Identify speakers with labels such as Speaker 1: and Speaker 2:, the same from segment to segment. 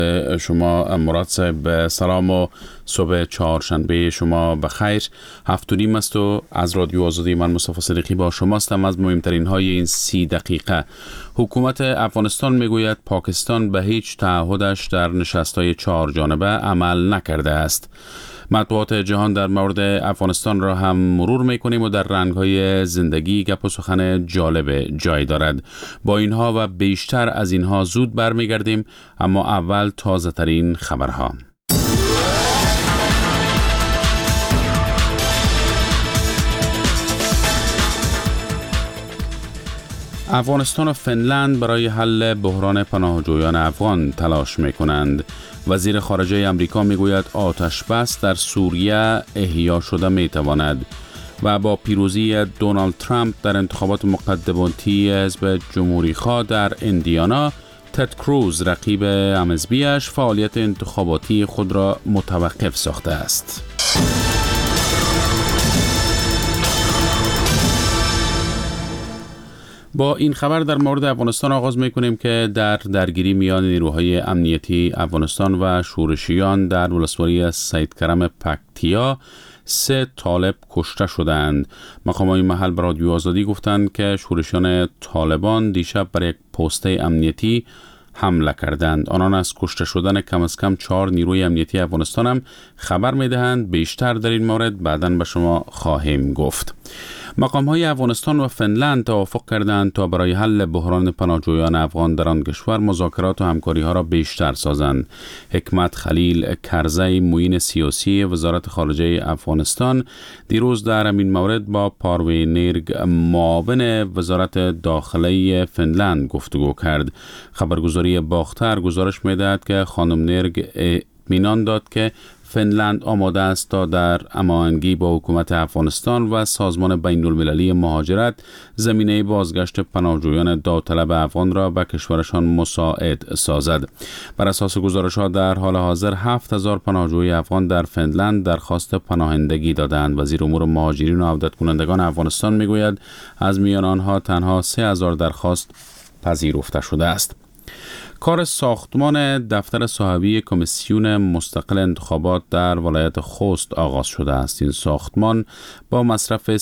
Speaker 1: شما مراد صاحب سلام و صبح چهارشنبه شما بخیر. 7:30 است و از رادیو آزادی من مصطفی صدیقی با شماستم. از مهمترین های این 30 دقیقه: حکومت افغانستان میگوید پاکستان به هیچ تعهدش در نشست‌های 4 جانبه عمل نکرده است. مطبوعات جهان در مورد افغانستان را هم مرور میکنیم و در رنگ‌های زندگی گپ و سخن جالب جای دارد. با اینها و بیشتر از اینها زود برمیگردیم، اما اول تازه ترین خبرها. افغانستان و فنلند برای حل بحران پناهجویان افغان تلاش می‌کنند. وزیر خارجه امریکا میگوید آتش بس در سوریه احیا شده میتواند. و با پیروزی دونالد ترامپ در انتخابات مقدماتی حزب جمهوری‌خواه در ایندیانا، تد کروز رقیب امزبیش فعالیت انتخاباتی خود را متوقف ساخته است. با این خبر در مورد افغانستان آغاز می‌کنیم که در درگیری میان نیروهای امنیتی افغانستان و شورشیان در ولسوالی سید کرم پکتیا 3 طالب کشته شدند. مقامات محل به رادیو آزادی گفتند که شورشیان طالبان دیشب بر یک پست امنیتی حمله کردند. آنان از کشته شدن کم از کم 4 نیروی امنیتی افغانستان هم خبر می‌دهند. بیشتر در این مورد بعداً به شما خواهیم گفت. مقام‌های افغانستان و فنلند توافق کردند تا برای حل بحران پناهجویان افغان در آن کشور مذاکرات و همکاری‌ها را بیشتر سازند. حکمت خلیل کرزی، معین سیاسی وزارت خارجه افغانستان، دیروز در همین مورد با پاروینرگ، معاون وزارت داخلی فنلند گفتگو کرد. خبرگزاری باختر گزارش می‌دهد که خانم نرگ اطمینان داد که فنلند آماده است تا در هماهنگی با حکومت افغانستان و سازمان بین‌المللی مهاجرت زمینه بازگشت پناهجویان داوطلب افغان را به کشورشان مساعد سازد. بر اساس گزارش‌ها در حال حاضر 7000 پناهجوی افغان در فنلند درخواست پناهندگی دادند. وزیر امور مهاجرین و عودت کنندگان افغانستان میگوید از میان آنها تنها 3000 درخواست پذیرفته شده است. کار ساختمان دفتر صاحبی کمیسیون مستقل انتخابات در ولایت خوست آغاز شده است. این ساختمان با مصرف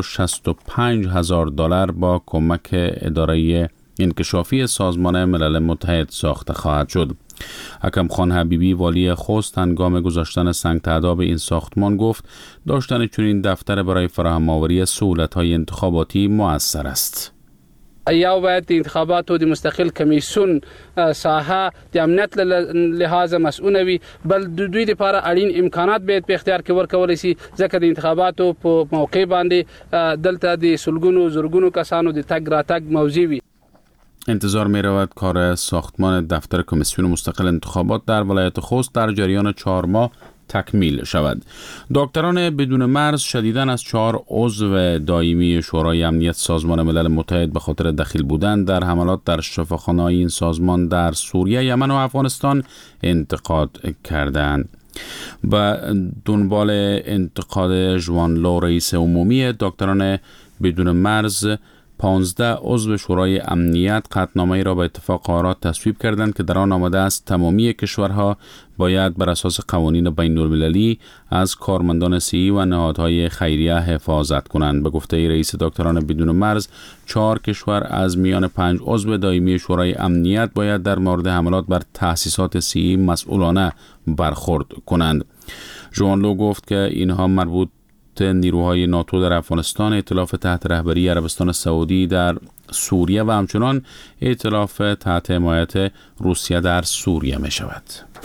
Speaker 1: $365,000 با کمک اداره انکشافی سازمان ملل متحد ساخته خواهد شد. حکم خان حبیبی والی خوست هنگام گذاشتن سنگ تعداب این ساختمان گفت داشتن چنین دفتر برای فراهم آوری سهولت‌های انتخاباتی مؤثر است.
Speaker 2: یا باید انتخابات و د مستقل کمیسیون ساحه د امنیت لحاظ مسؤل وي، بل دوی لپاره اړین امکانات باید په اختیار کې ورکول شي، ځکه د انتخاباتو په موقع باندې دلته د سلګونو زرګونو کسانو د تګ راتګ موضوع وي.
Speaker 1: انتظار می رود کار ساختمان دفتر کمیسیون مستقل انتخابات در ولایت خوست در جریان 4 ماه تکمیل شود. دکتران بدون مرز شدیداً از 4 عضو دائمی شورای امنیت سازمان ملل متحد به خاطر دخیل بودن در حملات در شفاخانه‌های این سازمان در سوریه، یمن و افغانستان انتقاد کردند. و دنبال انتقاد ژوان لو رئیس عمومی دکتران بدون مرز، 15 عضو شورای امنیت قطعنامه‌ای را به اتفاق قرارات تصویب کردند که در آن آمده است تمامی کشورها باید بر اساس قوانین بین‌المللی از کارمندان صحی و نهادهای خیریه حفاظت کنند. به گفته رئیس دکتران بدون مرز، 4 کشور از میان 5 عضو دائمی شورای امنیت باید در مورد حملات بر تأسیسات صحی مسئولانه برخورد کنند. ژوان لو گفت که اینها مربوط نیروهای ناتو در افغانستان، ائتلاف تحت رهبری عربستان سعودی در سوریه و همچنان ائتلاف تحت حمایت روسیه در سوریه می شود.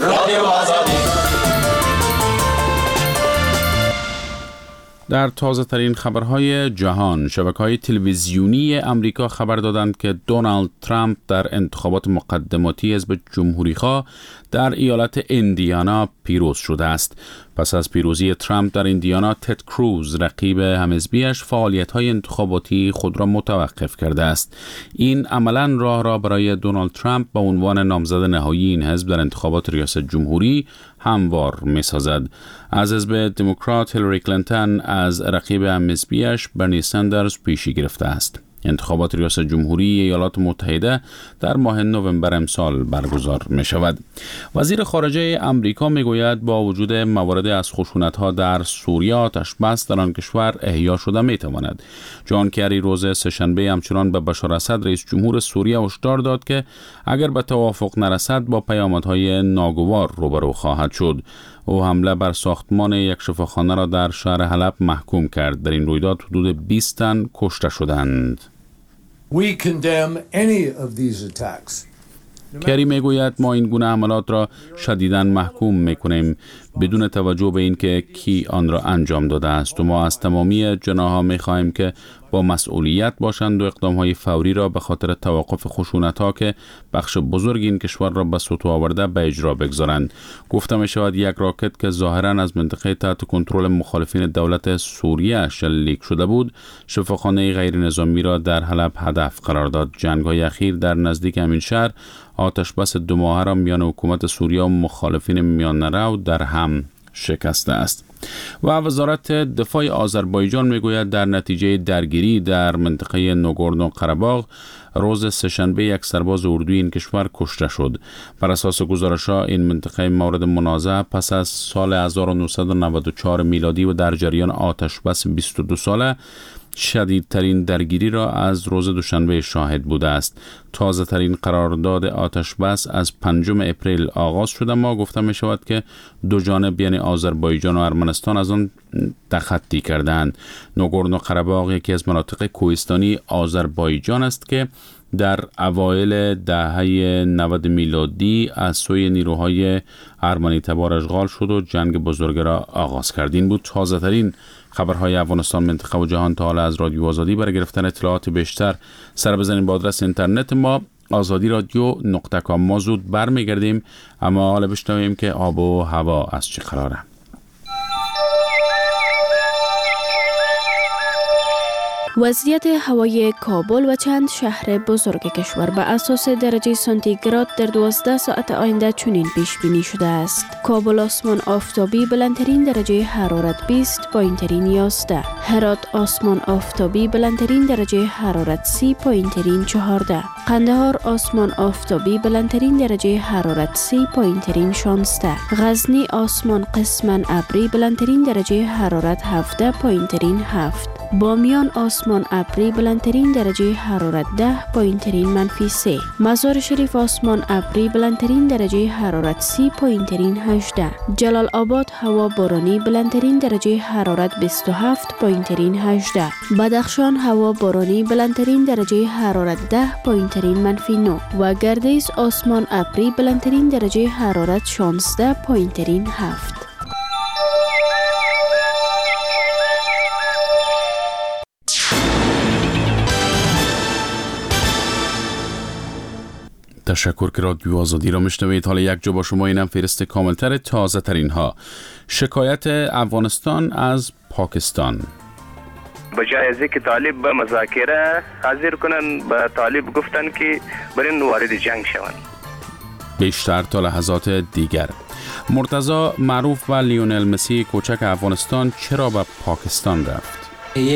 Speaker 1: در تازه ترین خبرهای جهان، شبکه‌های تلویزیونی امریکا خبر دادند که دونالد ترامپ در انتخابات مقدماتی حزب جمهوری‌خواه در ایالت ایندیانا پیروز شده است. پس از پیروزی ترامپ در ایندیانا، تد کروز رقیب همحزبیش فعالیت‌های انتخاباتی خود را متوقف کرده است. این عملاً راه را برای دونالد ترامپ به عنوان نامزد نهایی این حزب در انتخابات ریاست جمهوری هموار می‌سازد. از حزب دموکرات هیلاری کلینتون از رقیب همحزبیش برنی سندرز پیشی گرفته است. انتخابات ریاست جمهوری ایالات متحده در ماه نوامبر امسال برگزار می شود. وزیر خارجه امریکا می گوید با وجود موارد از خشونت‌ها در سوریه آتش بس در آن کشور احیا شده می تواند. جان کری روز سه‌شنبه همچنان به بشار اسد رئیس جمهور سوریه هشدار داد که اگر به توافق نرسد با پیامدهای ناگوار روبرو خواهد شد. او حمله بر ساختمان یک شفاخانه را در شهر حلب محکوم کرد. در این رویداد حدود 20 تن کشته شدند.
Speaker 3: We condemn any of these attacks.
Speaker 1: کری میگوید ما این گونه حملات را شدیداً محکوم میکنیم بدون توجه به اینکه کی آن را انجام داده است و ما از تمامی جناح‌ها میخواهیم که با مسئولیت باشند و اقدام‌های فوری را به خاطر توقف خشونت‌ها که بخش بزرگ این کشور را به سطوح آورده به اجرا بگذارند. گفته می‌شود یک راکت که ظاهراً از منطقه تحت کنترل مخالفین دولت سوریه شلیک شده بود، شفاخانه غیر نظامی را در حلب هدف قرار داد. جنگ‌های اخیر در نزدیک همین شهر آتش بس 2 ماهه را میان حکومت سوریه و مخالفین میان‌رو در هم شکسته است. و وزارت دفاع آذربایجان میگوید در نتیجه درگیری در منطقه ناگورنو قره‌باغ روز سه‌شنبه یک سرباز اردوی این کشور کشته شد. بر اساس گزارش‌ها این منطقه مورد منازعه پس از سال 1994 میلادی و در جریان آتش بس 22 ساله شدیدترین درگیری را از روز دوشنبه شاهد بوده است. تازه ترین قرارداد آتش بس از 5 اپریل آغاز شده. ما گفته می شود که دو جانب یعنی آذربایجان و ارمنستان از آن تخطی کردند. ناگورنو قره‌باغ یکی از مناطق کوهستانی آذربایجان است که در اوایل دهه 90 میلادی از سوی نیروهای ارمنی تبار اشغال شد و جنگ بزرگ را آغاز کرد. این بود تازه ترین خبرهای افغانستان، منطقه و جهان تا حالا از رادیو آزادی. برای گرفتن اطلاعات بیشتر سر بزنید به آدرس اینترنت ما azadi.radio.com. ما زود برمیگردیم، اما حالا بشنویم که آب و هوا از چه قراره.
Speaker 4: وضعیت هوای کابل و چند شهر بزرگ کشور به اساس درجه سانتیگراد در 12 ساعت آینده چنین پیش بینی شده است. کابل آسمان آفتابی بلندترین درجه حرارت 20، پایینترین 11. هرات آسمان آفتابی بلندترین درجه حرارت 30، پایینترین 14. قندهار آسمان آفتابی بلندترین درجه حرارت 30، پایینترین 16. غزنی آسمان قسماً ابری بلندترین درجه حرارت 17، پایینترین 7. بامیان آسمان ابری بلندترین درجه حرارت 10، پایینترین -3. مزار شریف آسمان ابری بلندترین درجه حرارت 30، پایینترین 18. جلال آباد هوا بارانی بلندترین درجه حرارت 27، پایینترین 18. بدخشان هوا بارانی بلندترین درجه حرارت 10، پایینترین -9. و گردیز آسمان ابری بلندترین درجه حرارت 16، پایینترین 7.
Speaker 1: تشکر که رادیو آزادی را میشنوید. حالا یک جا با شما اینم فهرست کاملتر تازه ترین ها. شکایت افغانستان از پاکستان.
Speaker 5: بجای از اینکه طالب به مذاکره حاضر کنن، به طالب گفتن که برین وارد جنگ شوند.
Speaker 1: بیشتر تا لحظات دیگر. مرتضی معروف و لیونل مسی کوچک افغانستان چرا به پاکستان رفت؟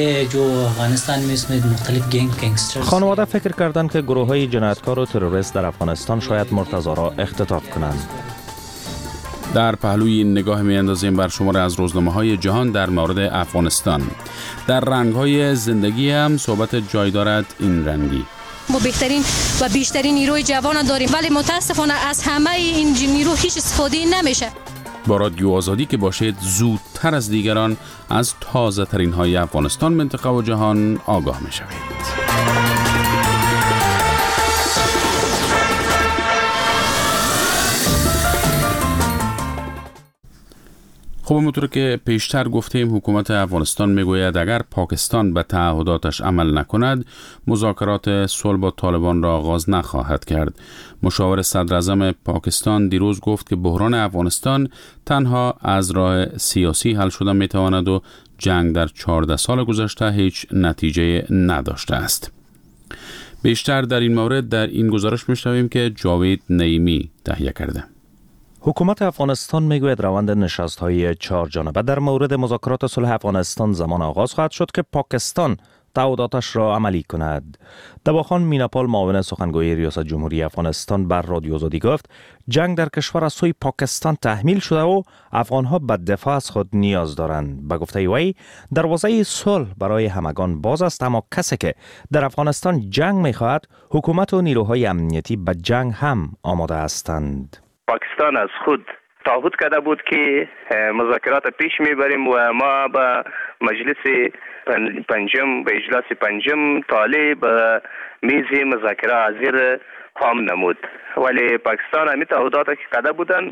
Speaker 6: خانواده فکر کردند که گروه‌های جنایتکار و تروریست در افغانستان شاید مرتضی را اختطاف کنند.
Speaker 1: در پهلوی نگاه می‌اندازیم بر شمار از روزنامه‌های جهان در مورد افغانستان. در رنگ‌های زندگی هم صحبت جای دارد این رنگی.
Speaker 7: ما بهترین و بیشترین نیروی جوان داریم، ولی متاسفانه از همه این نیرو هیچ استفاده نمیشه.
Speaker 1: با رادیو آزادی که باشید زودتر از دیگران از تازه ترین های افغانستان، منطقه و جهان آگاه می شوید. خب همونطور که پیشتر گفتیم حکومت افغانستان میگوید اگر پاکستان به تعهداتش عمل نکند مذاکرات صلح با طالبان را آغاز نخواهد کرد. مشاور صدر اعظم پاکستان دیروز گفت که بحران افغانستان تنها از راه سیاسی حل شده میتواند و جنگ در 14 سال گذشته هیچ نتیجه نداشته است. بیشتر در این مورد در این گزارش میشنویم که جاوید نعیمی تهیه کرده.
Speaker 6: حکومت افغانستان میگوید روند نشست‌های 4 جانبه در مورد مذاکرات صلح افغانستان زمان آغاز خواهد شد که پاکستان تعهداتش را عملی کند. دواخان میناپال معاون سخنگوی ریاست جمهوری افغانستان بر رادیو آزادی گفت جنگ در کشور از سوی پاکستان تحمیل شده و افغانها به دفاع از خود نیاز دارند. به گفته وی دروازه صلح برای همگان باز است، اما کسی که در افغانستان جنگ می‌خواهد حکومت و نیروهای امنیتی به جنگ هم آماده هستند.
Speaker 5: پاکستان از خود تعهد کرده بود که مذاکرات پیش میبریم و ما به مجلس پنجم به اجلاس پنجم طالب میز مذاکره حاضر هم نمود، ولی پاکستان همی تعهدات که کرده بودن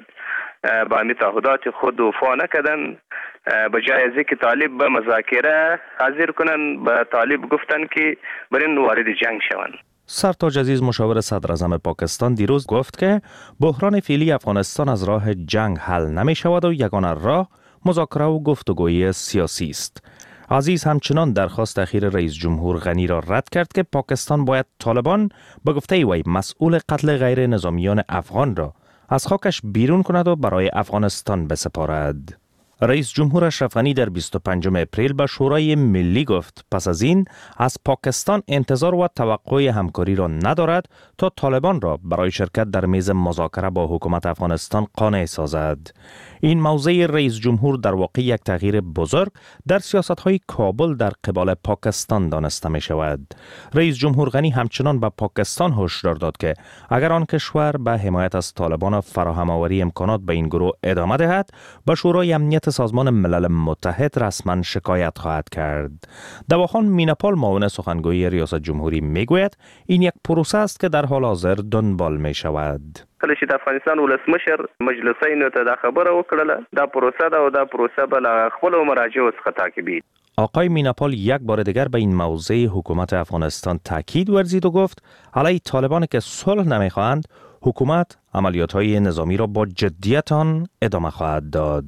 Speaker 5: با همی تعهدات خود وفا نکردن. به جای از اینکه طالب به مذاکره حاضر کنن به طالب گفتن که برین وارد جنگ شوند.
Speaker 6: سرتاج عزیز مشاور صدر اعظم پاکستان دیروز گفت که بحران فعلی افغانستان از راه جنگ حل نمی شود و یگانه راه مذاکره و گفتگوی سیاسی است. عزیز همچنان درخواست اخیر رئیس جمهور غنی را رد کرد که پاکستان باید طالبان به گفته وی مسئول قتل غیر نظامیان افغان را از خاکش بیرون کند و برای افغانستان بسپارد. رئیس جمهور اشرف غنی در 25 اپریل به شورای ملی گفت پس از این از پاکستان انتظار و توقع همکاری را ندارد تا طالبان را برای شرکت در میز مذاکره با حکومت افغانستان قانع سازد. این موضع رئیس جمهور در واقع یک تغییر بزرگ در سیاست‌های کابل در قبال پاکستان دانسته می شود. رئیس جمهور غنی همچنان به پاکستان هشدار داد که اگر آن کشور به حمایت از طالبان و فراهم آوری امکانات به این گروه ادامه دهد به شورای امنیت سازمان ملل متحد رسما شکایت خواهد کرد. دواخان میناپال معاون سخنگوی ریاست جمهوری میگوید این یک پروسه است که در حال حاضر دنبال می شود.
Speaker 5: کله چې د افغانستان ولسمشر مجلسینو ته دا خبره وکړه دا پروسه ده او دا پروسه بل خپل مراجعو څخه تعقیبی.
Speaker 6: آقای میناپال یک بار دیگر به این موضوع حکومت افغانستان تاکید ورزید و گفت علیه طالبان که صلح نمیخواهند حکومت عملیات‌های نظامی را با جدیت آن ادامه خواهد داد.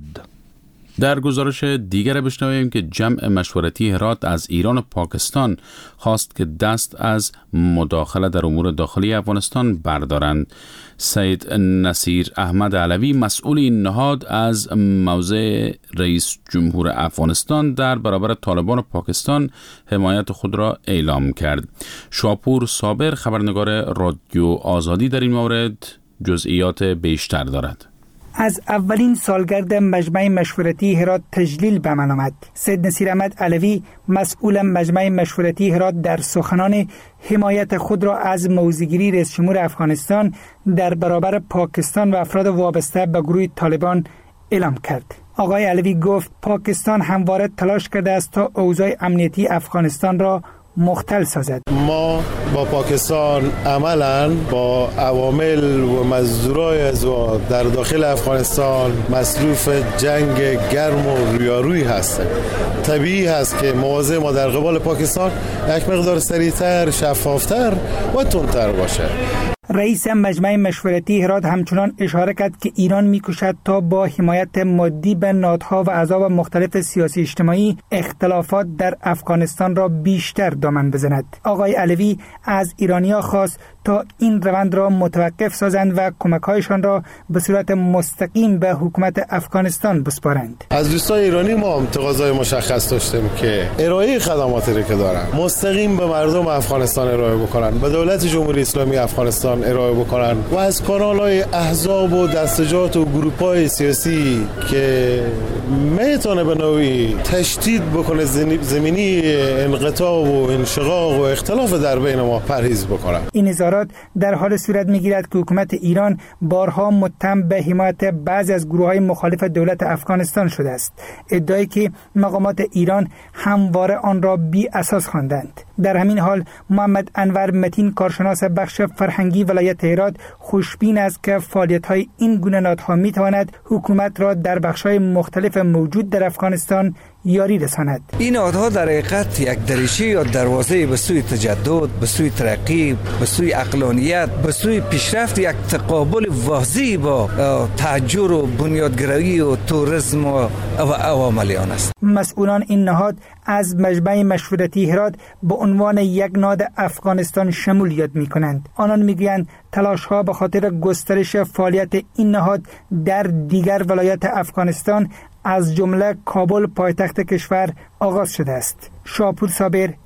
Speaker 1: در گزارش دیگر بشنویم که جمع مشورتی هرات از ایران و پاکستان خواست که دست از مداخله در امور داخلی افغانستان بردارند. سید نصیر احمد علوی مسئول این نهاد از موضع رئیس جمهور افغانستان در برابر طالبان و پاکستان حمایت خود را اعلام کرد. شاپور صابر خبرنگار رادیو آزادی در این مورد جزئیات بیشتر دارد.
Speaker 8: از اولین سالگرد مجمع مشورتی هرات تجلیل به من آمد. سید نصیر احمد علوی مسئول مجمع مشورتی هرات در سخنان حمایت خود را از موضع‌گیری رئیس جمهور افغانستان در برابر پاکستان و افراد وابسته به گروه طالبان اعلام کرد. آقای علوی گفت پاکستان همواره تلاش کرده است تا اوضاع امنیتی افغانستان را مختل سازد.
Speaker 9: ما با پاکستان عملاً با عوامل و مزدورای از در داخل افغانستان مصروف جنگ گرم و رویارویی هستیم. طبیعی هست که مواضع ما در قبال پاکستان یک مقدار سریعتر، شفافتر و تندتر باشه.
Speaker 8: رئیس مجمع مشورتی هرات همچنان اشاره کرد که ایران می‌کوشد تا با حمایت مادی به نهادها و احزاب مختلف سیاسی اجتماعی اختلافات در افغانستان را بیشتر دامن بزند. آقای علوی از ایرانی‌ها خواست تا این روند را متوقف سازند و کمک‌هایشان را به صورت مستقیم به حکومت افغانستان بسپارند.
Speaker 9: از دوستان ایرانی ما هم تقاضای مشخص داشتیم که ارائه خدماتی که دارن مستقیم به مردم افغانستان ارائه بکنن، به دولت جمهوری اسلامی افغانستان ارائه بکنن و از کانال‌های احزاب و دستجات و گروه‌های سیاسی که میتونه به نوعی تشدید بکنه زمینی انقطاع و انشقاق و اختلاف در بین ما پرهیز بکنن.
Speaker 8: این اظهارات در حال صورت می‌گیرد که حکومت ایران بارها متهم به حمایت بعضی از گروه‌های مخالف دولت افغانستان شده است، ادعایی که مقامات ایران همواره آن را بی اساس خواندند. در همین حال محمد انور متین کارشناس بخش فرهنگی ولایت هرات خوشبین است که فعالیت‌های این گونه نهادها می‌تواند حکومت را در بخش‌های مختلف موجود در افغانستان یاری رساند.
Speaker 10: این نهادها در حقیقت یک دریچه یا دروازه به سوی تجدد، به سوی ترقی، به سوی عقلانیت، به سوی پیشرفت یک تقابل واضح با تهجر و بنیادگرایی و توریسم و عوامل آن است.
Speaker 8: مسئولان این نهاد از مجمع مشورتی هرات به عنوان یک نهاد افغانستان شمول یاد می‌کنند. آنان می‌گویند تلاش‌ها به خاطر گسترش فعالیت این نهاد در دیگر ولایات افغانستان از جمله کابل پایتخت کشور آغاز شده است. شاپور صابر،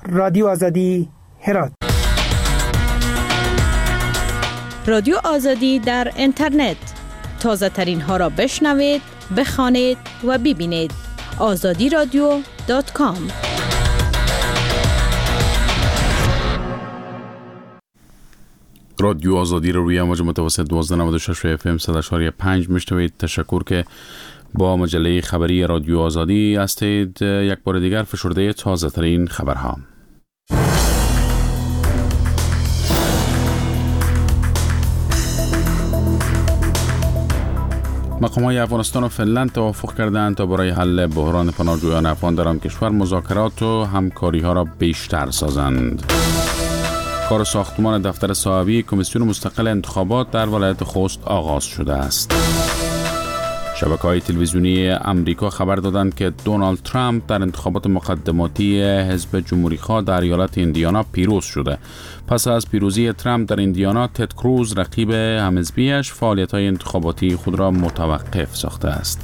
Speaker 8: رادیو آزادی هرات.
Speaker 11: رادیو آزادی در اینترنت، تازه ترین ها را بشنوید، بخوانید و ببینید. azadiradio.com.
Speaker 1: رادیو آزادی رو روی امواج متوسط 1296 FM 100.5 میشنوید. تشکر که با مجله خبری رادیو آزادی هستید. یک بار دیگر فشرده تازه ترین خبرها. مقام‌های افغانستان و فنلند توافق کردند تا برای حل بحران پناهجویان افغان در آن کشور مذاکرات و همکاری‌ها را بیشتر سازند. کار ساختمان دفتر صاحبی کمیسیون مستقل انتخابات در ولایت خوست آغاز شده است. شبکه‌های تلویزیونی امریکا خبر دادند که دونالد ترامپ در انتخابات مقدماتی حزب جمهوری‌خواه در ایالت ایندیانا پیروز شده. پس از پیروزی ترامپ در ایندیانا، تد کروز رقیب همحزبیش فعالیت‌های انتخاباتی خود را متوقف ساخته است.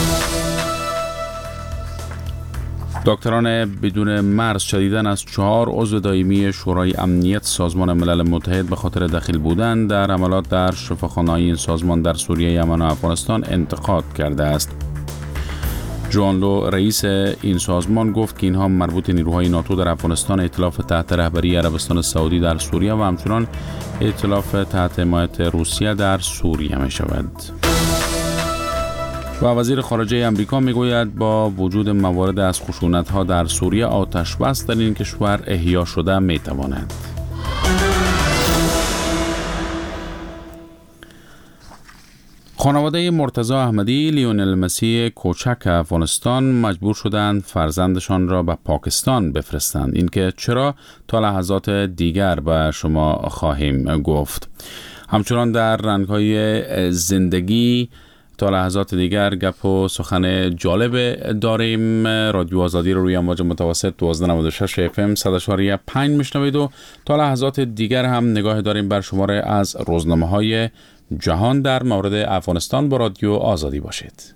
Speaker 1: دکتران بدون مرز شدیداً از 4 عضو دائمی شورای امنیت سازمان ملل متحد به خاطر دخیل بودن در حملات در شفاخانه‌های این سازمان در سوریه، یمن و افغانستان انتقاد کرده است. جوان لو رئیس این سازمان گفت که اینها مربوط نیروهای ناتو در افغانستان، ائتلاف تحت رهبری عربستان سعودی در سوریه و همچنان ائتلاف تحت حمایت روسیه در سوریه می شود. و وزیر خارجه امریکا میگوید با وجود موارد از خشونت‌ها در سوریه، آتش بس در این کشور احیا شده میتواند. خانواده مرتضی احمدی، لیونل مسی کوچک افغانستان مجبور شدند فرزندشان را به پاکستان بفرستند. این که چرا تا لحظات دیگر به شما خواهیم گفت. همچنان در رنگ‌های زندگی تا لحظات دیگر گپ و سخن جالب داریم. رادیو آزادی رو روی امواج متوسط 1296 FM 100.5 میشنوید و تا لحظات دیگر هم نگاه داریم بر شماره از روزنامه‌های جهان در مورد افغانستان. با رادیو آزادی باشید.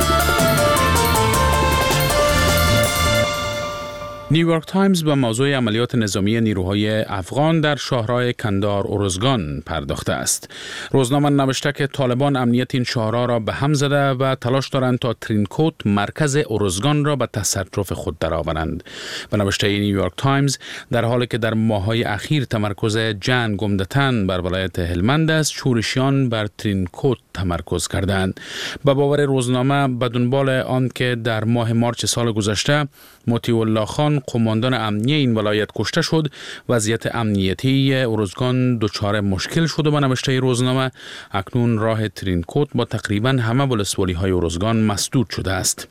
Speaker 1: نیویورک تایمز به موضوع عملیات نظامی نیروهای افغان در شاهراه کندهار ارزگان پرداخته است. روزنامه نوشته که طالبان امنیت این شاهراه را به هم زده و تلاش دارند تا ترینکوت مرکز ارزگان را به تصرف خود درآورند. به نوشته نیویورک تایمز، در حالی که در ماه‌های اخیر تمرکز جنگ عمدتاً بر ولایت هلمند است، شورشیان بر ترینکوت تمرکز کردند. به باور روزنامه، به دنبال آن که در ماه مارچ سال گذشته مطیع الله خان قماندان امنی این ولایت کشته شد، وضعیت امنیتی ارزگان دچار مشکل شد و به نوشته روزنامه اکنون راه ترینکوت با تقریبا همه ولسوالی‌های ارزگان مسدود شده است.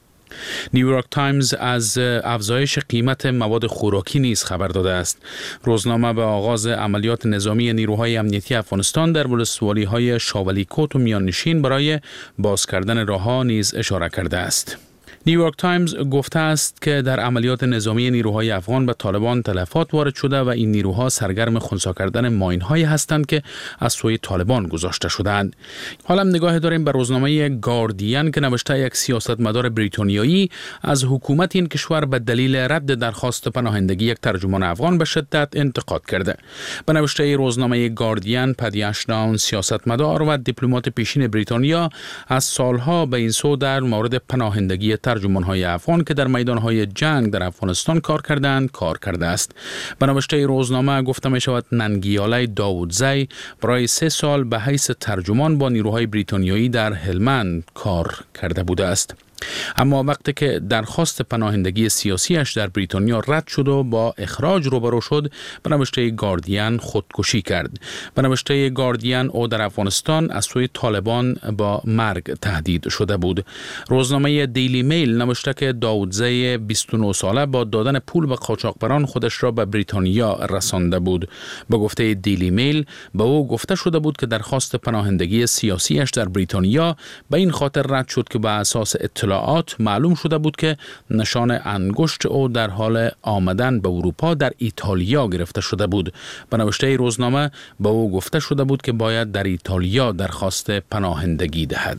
Speaker 1: نیویورک تایمز از افزایش قیمت مواد خوراکی نیز خبر داده است. روزنامه به آغاز عملیات نظامی نیروهای امنیتی افغانستان در ولسوالی‌های شاولیکوت و میاننشین برای باز کردن راه‌ها نیز اشاره کرده است. نیویورک تایمز گفته است که در عملیات نظامی نیروهای افغان به طالبان تلفات وارد شده و این نیروها سرگرم خنثی کردن ماین‌هایی هستند که از سوی طالبان گذاشته شدند. حالا نگاه داریم به روزنامه گاردین که نوشته یک سیاستمدار بریتانیایی از حکومت این کشور به دلیل رد درخواست پناهندگی یک ترجمان افغان به شدت انتقاد کرده. به نوشته روزنامه گاردین، پدی اشتاون، سیاستمدار و دیپلمات پیشین بریتانیا از سالها به این سو در مورد پناهندگی ترجمان‌های افغان که در میدان‌های جنگ در افغانستان کار کردند کار کرده است. به نوشته روزنامه گفته می شود ننگیاله داودزی برای 3 سال به حیث ترجمان با نیروهای بریتانیایی در هلمند کار کرده بوده است. اما وقتی که درخواست پناهندگی سیاسیش در بریتانیا رد شد و با اخراج روبرو شد، به نوشته گاردین خودکشی کرد. به نوشته گاردین او در افغانستان از سوی طالبان با مرگ تهدید شده بود. روزنامه دیلی میل نوشته که داودزی 29 ساله با دادن پول به قاچاقبران خودش را به بریتانیا رسانده بود. به گفته دیلی میل به او گفته شده بود که درخواست پناهندگی سیاسیش در بریتانیا به این خاطر رد شد که به اساس اطلاعات معلوم شده بود که نشان انگشت او در حال آمدن به اروپا در ایتالیا گرفته شده بود. به نوشته روزنامه به او گفته شده بود که باید در ایتالیا درخواست پناهندگی دهد.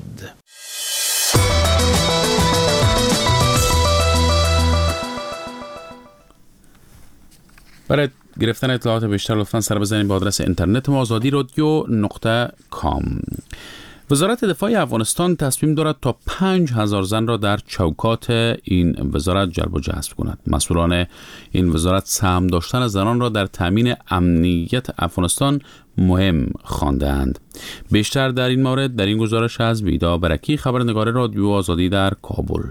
Speaker 1: برای گرفتن اطلاعات بیشتر لطفاً سر بزنید به آدرس اینترنت ما azadi.radio.com. وزارت دفاع افغانستان تصمیم دارد تا 5,000 زن را در چوکات این وزارت جلب و جذب کند. مسئولان این وزارت سهم داشتن زنان را در تامین امنیت افغانستان مهم خواندند. بیشتر در این مورد در این گزارش از ویدا برکی، خبرنگار رادیو آزادی در کابل.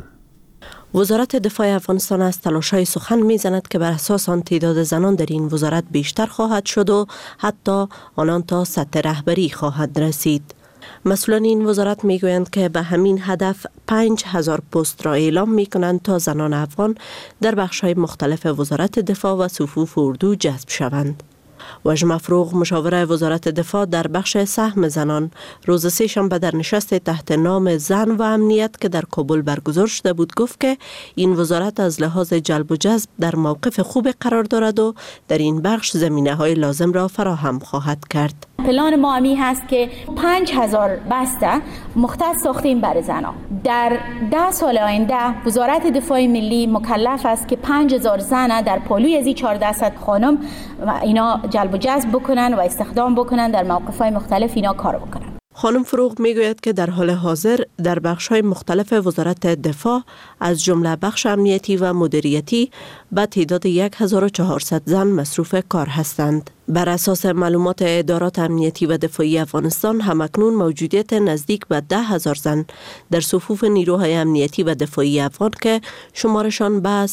Speaker 12: وزارت دفاع افغانستان از تلاش‌های سخن می‌زند که بر اساس آن تعداد زنان در این وزارت بیشتر خواهد شد و حتی آنان تا سطح رهبری خواهد رسید. مسئولان این وزارت میگویند که به همین هدف 5,000 پست را اعلام میکنند تا زنان افغان در بخش‌های مختلف وزارت دفاع و صفوف اردو جذب شوند. وژم فروغ، مشاور وزارت دفاع در بخش سهم زنان، روز سه‌شنبه در نشست تحت نام زن و امنیت که در کابل برگزار شده بود گفت که این وزارت از لحاظ جلب و جذب در موقف خوب قرار دارد و در این بخش زمینه‌های لازم را فراهم خواهد کرد.
Speaker 13: پلان ما همی هست که 5,000 بسته مختص ساختیم برای زنان. در 10 سال آینده وزارت دفاع ملی مکلف است که 5,000 زن در پالوی از 1400 خانم اینا جلب و جذب بکنن و استخدام بکنن، در موقف‌های مختلف اینا کار بکنن.
Speaker 12: خانم فروغ میگوید که در حال حاضر در بخش‌های مختلف وزارت دفاع از جمله بخش امنیتی و مدیریتی به تعداد 1400 زن مصروف کار هستند. بر اساس معلومات ادارات امنیتی و دفاعی افغانستان همکنون موجودیت نزدیک به 10,000 زن در صفوف نیروهای امنیتی و دفاعی افغان که شمارشان به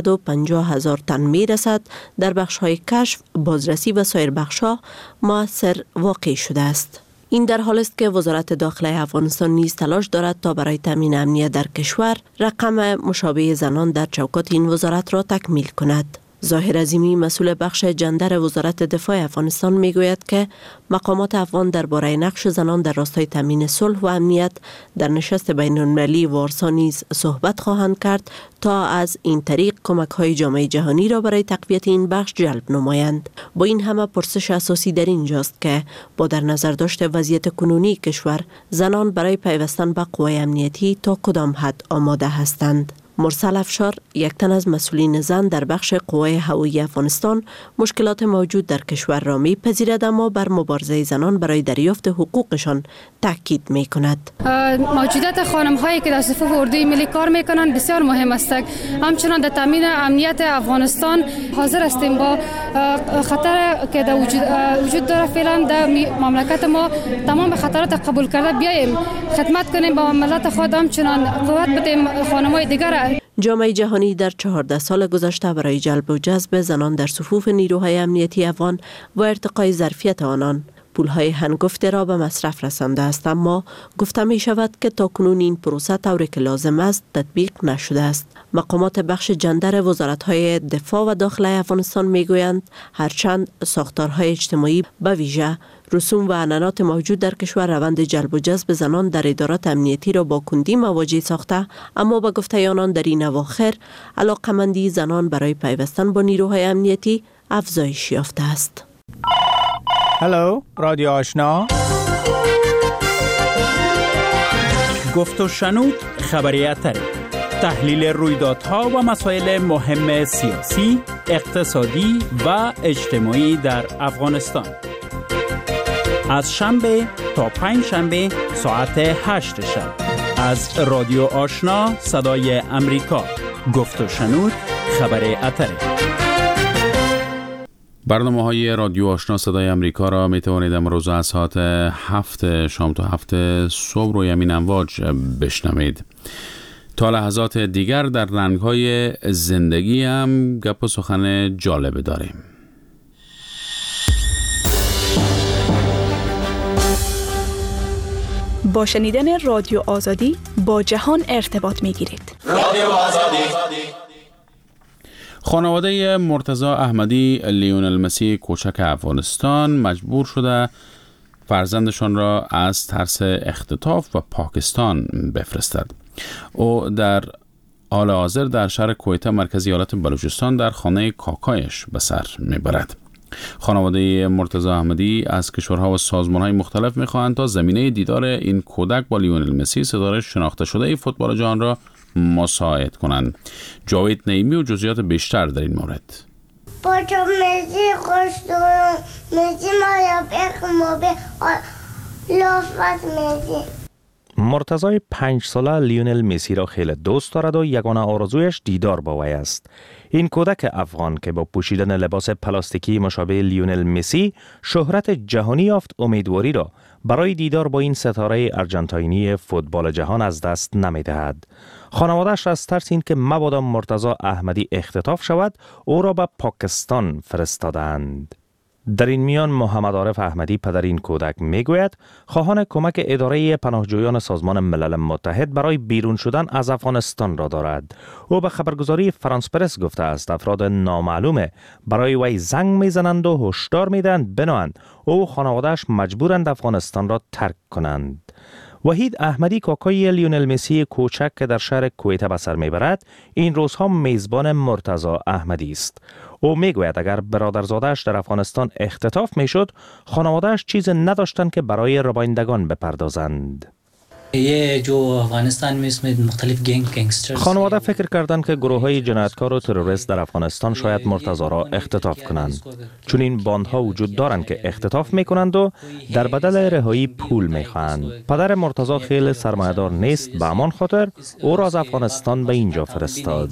Speaker 12: 350,000 تن میرسد در بخش‌های کشف، بازرسی و سایر بخش‌ها مؤثر واقع شده است. این در حال است که وزارت داخله افغانستان نیز تلاش دارد تا برای تامین امنیت در کشور رقم مشابه زنان در چوکات این وزارت را تکمیل کند. ظاهر عظیمی، مسئول بخش جندر وزارت دفاع افغانستان میگوید که مقامات افغان درباره نقش زنان در راستای تامین صلح و امنیت در نشست بین‌المللی وارسا نیز صحبت خواهند کرد تا از این طریق کمک‌های جامعه جهانی را برای تقویت این بخش جلب نمایند. با این همه پرسش اساسی در اینجاست که با در نظر داشت وضعیت کنونی کشور، زنان برای پیوستن به قوای امنیتی تا کدام حد آماده هستند؟ مرسل افشار، یک تن از مسئولین زن در بخش قوای هوایی افغانستان، مشکلات موجود در کشور را می‌پذیرد اما بر مبارزه زنان برای دریافت حقوقشان تاکید می‌کند.
Speaker 14: موجودیت خانم‌هایی که در صفوف اردوی ملی کار می‌کنند بسیار مهم است. همچنان در تامین امنیت افغانستان حاضر هستیم با خطر که در وجود داره فعلا در مملکت ما تمام خطرات قبول کرده بیایم خدمت کنیم با ملت خود، همچنان قوت بدیم خانم‌های دیگر.
Speaker 12: جامعه جهانی در 14 سال گذشته برای جلب و جذب زنان در صفوف نیروهای امنیتی افغان و ارتقای ظرفیت آنان پولهای هنگفته را به مصرف رسانده است، اما گفته می شود که تاکنون این پروسه طوری که لازم است تطبیق نشده است. مقامات بخش جندر وزارت‌های دفاع و داخله افغانستان می گویند هرچند ساختارهای اجتماعی به ویژه رسوم و عنعنات موجود در کشور روند جلب و جذب زنان در ادارات امنیتی را با کندی مواجه ساخته، اما به گفته آنان در این اواخر علاقه‌مندی زنان برای پیوستن با نیروهای امنیتی افزایش یافته است.
Speaker 15: هلو، رادیو آشنا. گفت و شنود خبریت تحلیل رویدادها و مسائل مهم سیاسی، اقتصادی و اجتماعی در افغانستان. از شنبه تا پنج شنبه ساعت 8 شب از رادیو آشنا صدای امریکا. گفت و شنود خبر اتره.
Speaker 1: برنامه‌های رادیو آشنا صدای امریکا را می‌توانید امروز از ساعت 7 شام تا 7 صبح روی همین امواج بشنوید. تا لحظات دیگر در رنگ‌های زندگی هم گپ و سخن جالب داریم.
Speaker 16: با شنیدن رادیو آزادی با جهان ارتباط می‌گیرید.
Speaker 1: رادیو آزادی. خانواده مرتضی احمدی لیونل مسی کوچک افغانستان مجبور شده فرزندشان را از ترس اختطاف و پاکستان بفرستد. او در حال حاضر در شهر کویته مرکز ایالت بلوچستان در خانه کاکایش به سر میبرد. خانواده مرتضی احمدی از کشورها و سازمانهای مختلف میخواهند تا زمینه دیدار این کودک با لیونل مسی ستاره شناخته شده فوتبال جهان را مساعد کنند. جاوید نعیمی و جزئیات بیشتر در این مورد.
Speaker 17: پاچم میزی خوش دویم میزی مایا بخمو به لافت میزی.
Speaker 6: مرتضی 5 ساله لیونل مسی را خیلی دوست دارد و یگانه آرزویش دیدار با وی است. این کودک افغان که با پوشیدن لباس پلاستیکی مشابه لیونل مسی شهرت جهانی یافت، امیدواری را برای دیدار با این ستاره ارژانتینی فوتبال جهان از دست نمی‌دهد. خانواده‌اش از ترس این که مبادا مرتضی احمدی اختطاف شود او را به پاکستان فرستادند. در این میان محمد عارف احمدی پدر این کودک میگوید خواهان کمک اداره پناهجویان سازمان ملل متحد برای بیرون شدن از افغانستان را دارد. او به خبرگزاری فرانس پرس گفته است افراد نامعلوم برای وی زنگ میزنند و هشدار میدهند بنابراین او خانواده‌اش مجبورند افغانستان را ترک کنند. وحید احمدی کاکای لیونل مسی کوچک که در شهر کویت به سر میبرد این روزها میزبان مرتضی احمدی است. او میگوید اگر برادرزاده‌اش در افغانستان اختطاف میشد خانواده‌اش چیز نداشتند که برای ربایندگان بپردازند. خانواده فکر کردند که گروه‌های جنایتکار و تروریست در افغانستان شاید مرتضی را اختطاف کنند، چون این باندها وجود دارند که اختطاف میکنند و در بدل رهایی پول میخواهند. پدر مرتضی خیلی سرمایه‌دار نیست، به همان خاطر او را از افغانستان به اینجا فرستاد.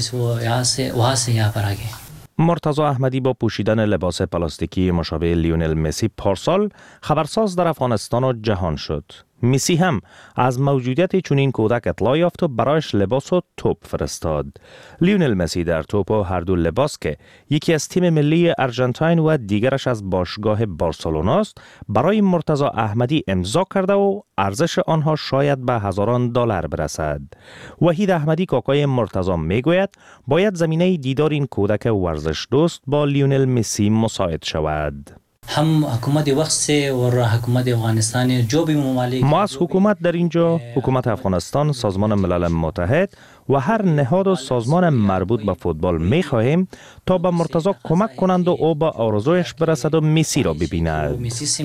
Speaker 6: مرتضی احمدی با پوشیدن لباس پلاستیکی مشابه لیونل مسی پارسال خبرساز در افغانستان و جهان شد. مسی هم از موجودیت چنین کودک اطلاع یافت و برایش لباس و توپ فرستاد. لیونل مسی در توپ و هر دو لباس که یکی از تیم ملی ارژانتین و دیگرش از باشگاه بارسلونا است برای مرتضی احمدی امضا کرده و ارزش آنها شاید به هزاران دلار برسد. وحید احمدی کاکای مرتضی میگوید باید زمینه دیدار این کودک ورزش دوست با لیونل مسی مساعد شود.
Speaker 18: هم حکومت وقت و حکومت افغانستان جوب ممالک
Speaker 6: ما از حکومت در اینجا، حکومت افغانستان، سازمان ملل متحد و هر نهاد و سازمان مربوط به فوتبال می خواهیم تا به مرتضی کمک کنند و او به آرزویش برسد و مسی را ببیند.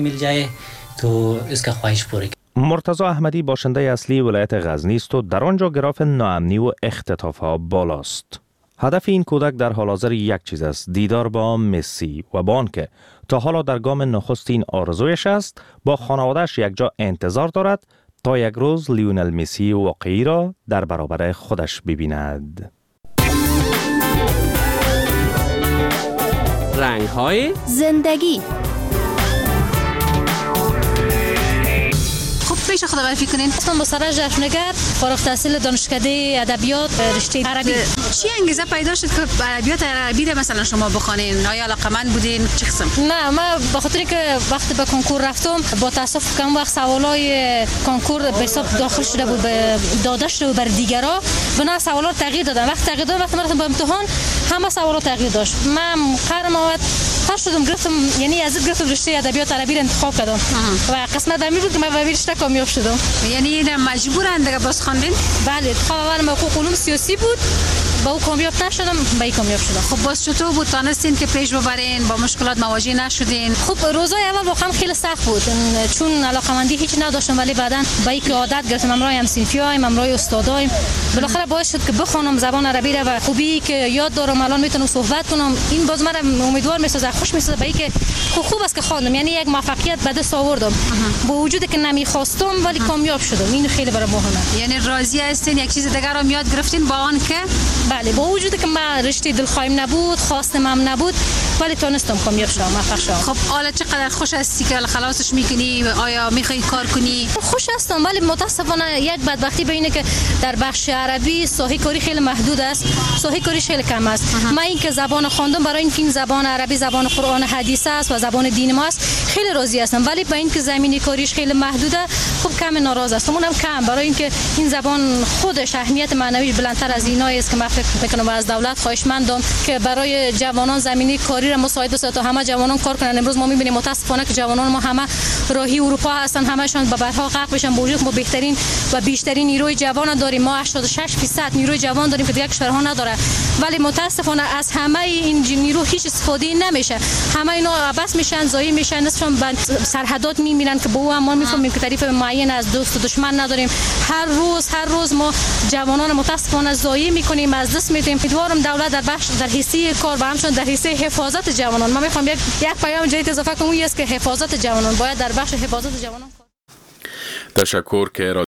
Speaker 6: مرتضی احمدی باشنده اصلی ولایت غزنی است و در آنجا گراف ناامنی و اختطاف ها بالاست. هدف این کودک در حال حاضر یک چیز است، دیدار با مسی و با آنکه تا حالا در گام نخست این آرزویش است با خانواده‌اش یک جا انتظار دارد تا یک روز لیونل مسی واقعی را در برابر خودش ببیند.
Speaker 11: رنگ‌های زندگی.
Speaker 7: پیش خدا برای فکر کنین اصلا مستر جشنگر فارغ التحصیل دانشکده ادبیات رشته عربی.
Speaker 19: چی انگیزه پیدا شد که ادبیات عربی را مثلا شما بخونین؟ آیا علاقه‌مند بودین؟ چه قسم؟
Speaker 7: نه، من به خاطر که وقتی به کنکور رفتم با تاسف کم وقت سوالای کنکور به حساب داخل شده بود، داده شده بود بر دیگرا، بنا سوالات تغییر دادن. وقتی تغییر دادن وقتی رفتم به امتحان همه سوالات تغییر داشت. من قرار پس شدم گرفتم، یعنی از گرفتم رشته ادبیات عربی را انتخاب کردم و قسمت در می بود که من به رشته کامیاب شدم.
Speaker 19: یعنی مجبورن دیگه باز خواندین؟
Speaker 7: بله، انتخاب اول حقوق علوم سیاسی بود، با او کامیاب نشدم، با این کامیاب شدم.
Speaker 19: خب باز چطور بود تانستین که پیش ببرین، با مشکلات مواجه نشدین؟
Speaker 7: خب روزای اول واقعا خیلی سخت بود چون علاقه‌مندی هیچ نداشتم، ولی بعداً با اینکه عادت گرفتم امرای همسنفیایم، امرای استادایم، بالاخره باعث شد که بخونم زبان عربی را و خوبی که یاد دارم الان میتونم صحبت کنم. این باز من امیدوار میسازه، خوش میسازه به اینکه خوب است که خواندم، یعنی یک موفقیت به دست آوردم با وجودی که نمیخواستم ولی کامیاب شدم. این خیلی برام مهمه.
Speaker 19: یعنی راضی هستین یک چیز دیگه رو یاد گرفتین با آن که
Speaker 7: بله، با وجودی که من رشته دلخواهیم نبود، خواستم هم نبود، ولی تونستم کامیاب شدم، موفق شدم.
Speaker 19: خب حالا چقدر خوش هستی که خلاصش میکنی؟ آیا میخوای کار کنی؟
Speaker 7: خوش هستم، ولی متاسفانه یک بدبختی به اینه که در بخش عربی ساحه کاری خیلی محدود است، ساحه کاری خیلی کم است. من این که زبان خواندم برای این فیلم زبان عربی، زبان قرآن حدیث است و زبان دین ما است، خیلی راضی هستم، ولی با این که زمینی کاریش خیلی محدوده خب کم ناراض هستم. اونم کم برای اینکه این زبان خودش اهمیت معنوی بلندتر از اینایی است که من فکر میکنم از دولت خواهشمندم که برای جوانان زمینی کاری را مساعد بسازه تا همه جوانان کار کنن. امروز ما میبینیم متاسفانه که جوانان ما همه راهی اروپا هستن، همشون به برها غرق بشن. با وجود ما بهترین و بیشترین نیروی جوان داریم، ما 86% نیروی جوان داریم که دیگه کشورها نداره، ولی متاسفانه از همه این نیرو هیچ استفاده نمیشه. همه اینا عبث میشن، ضایع میشن، نصفشون به سرحدات میمیرن که با ما میفهمیم که تعریف معین از دوست و دشمن نداریم. هر روز ما جوانان متاسفانه ضایع میکنیم از از دست میدیم. امیدوارم دولت در حیث کار و همچنین در حیث حفاظت جوانان، من میخوام یک پیام جدید اضافه کنم، است که حفاظت جوانان باید در بخش حفاظت جوانان.
Speaker 1: تشکر که